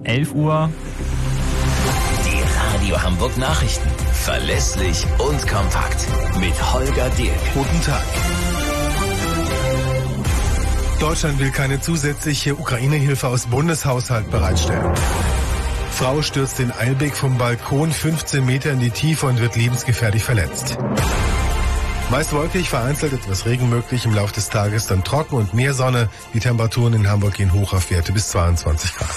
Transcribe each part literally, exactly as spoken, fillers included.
elf Uhr. Die Radio Hamburg Nachrichten. Verlässlich und kompakt. Mit Holger Dirk. Guten Tag. Deutschland will keine zusätzliche Ukraine-Hilfe aus Bundeshaushalt bereitstellen. Frau stürzt in Eilbek vom Balkon fünfzehn Meter in die Tiefe und wird lebensgefährlich verletzt. Meist wolkig, vereinzelt etwas Regen möglich, im Laufe des Tages dann trocken und mehr Sonne. Die Temperaturen in Hamburg gehen hoch auf Werte bis zweiundzwanzig Grad.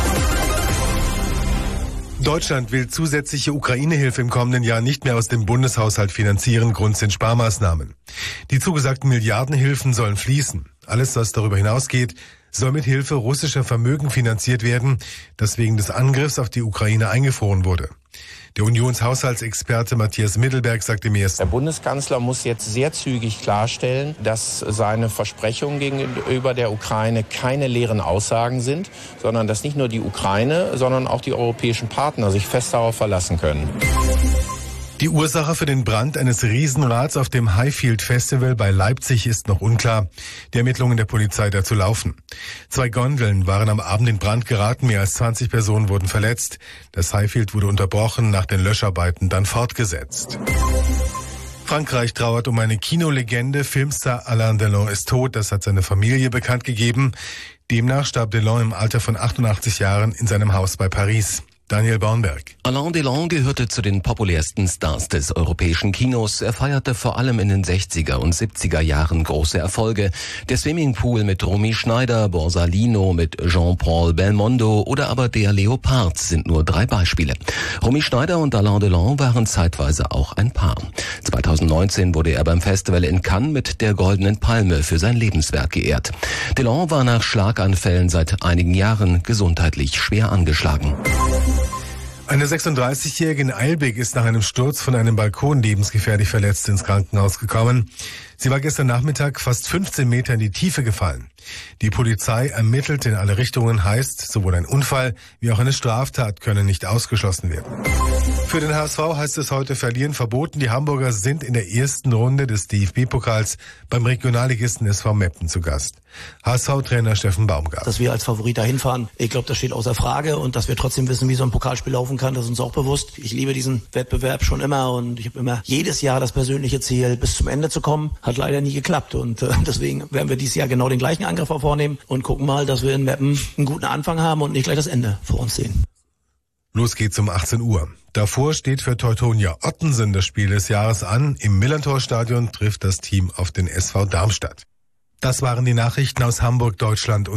Deutschland will zusätzliche Ukraine-Hilfe im kommenden Jahr nicht mehr aus dem Bundeshaushalt finanzieren. Grund sind Sparmaßnahmen. Die zugesagten Milliardenhilfen sollen fließen. Alles, was darüber hinausgeht, soll mit Hilfe russischer Vermögen finanziert werden, das wegen des Angriffs auf die Ukraine eingefroren wurde. Der Unionshaushaltsexperte Matthias Mittelberg sagt im ersten. Der Bundeskanzler muss jetzt sehr zügig klarstellen, dass seine Versprechungen gegenüber der Ukraine keine leeren Aussagen sind, sondern dass nicht nur die Ukraine, sondern auch die europäischen Partner sich fest darauf verlassen können. Die Ursache für den Brand eines Riesenrads auf dem Highfield Festival bei Leipzig ist noch unklar. Die Ermittlungen der Polizei dazu laufen. Zwei Gondeln waren am Abend in Brand geraten, mehr als zwanzig Personen wurden verletzt. Das Highfield wurde unterbrochen, nach den Löscharbeiten dann fortgesetzt. Frankreich trauert um eine Kinolegende. Filmstar Alain Delon ist tot, das hat seine Familie bekannt gegeben. Demnach starb Delon im Alter von achtundachtzig Jahren in seinem Haus bei Paris. Daniel Bornberg. Alain Delon gehörte zu den populärsten Stars des europäischen Kinos. Er feierte vor allem in den sechziger und siebziger Jahren große Erfolge. Der Swimmingpool mit Romy Schneider, Borsalino mit Jean-Paul Belmondo oder aber der Leopard sind nur drei Beispiele. Romy Schneider und Alain Delon waren zeitweise auch ein Paar. zweitausendneunzehn wurde er beim Festival in Cannes mit der Goldenen Palme für sein Lebenswerk geehrt. Delon war nach Schlaganfällen seit einigen Jahren gesundheitlich schwer angeschlagen. Eine sechsunddreißigjährige in Eilbek ist nach einem Sturz von einem Balkon lebensgefährlich verletzt ins Krankenhaus gekommen. Sie war gestern Nachmittag fast fünfzehn Meter in die Tiefe gefallen. Die Polizei ermittelt in alle Richtungen, heißt, sowohl ein Unfall wie auch eine Straftat können nicht ausgeschlossen werden. Für den H S V heißt es heute Verlieren verboten. Die Hamburger sind in der ersten Runde des D F B-Pokals beim Regionalligisten S V Meppen zu Gast. H S V-Trainer Steffen Baumgart. Dass wir als Favorit dahin fahren, ich glaube, das steht außer Frage, und dass wir trotzdem wissen, wie so ein Pokalspiel laufen kann, das ist uns auch bewusst. Ich liebe diesen Wettbewerb schon immer und ich habe immer jedes Jahr das persönliche Ziel, bis zum Ende zu kommen. Hat leider nie geklappt und äh, deswegen werden wir dieses Jahr genau den gleichen Angriff vornehmen und gucken mal, dass wir in Meppen einen guten Anfang haben und nicht gleich das Ende vor uns sehen. Los geht's um achtzehn Uhr. Davor steht für Teutonia Ottensen das Spiel des Jahres an. Im Millantor-Stadion trifft das Team auf den S V Darmstadt. Das waren die Nachrichten aus Hamburg, Deutschland und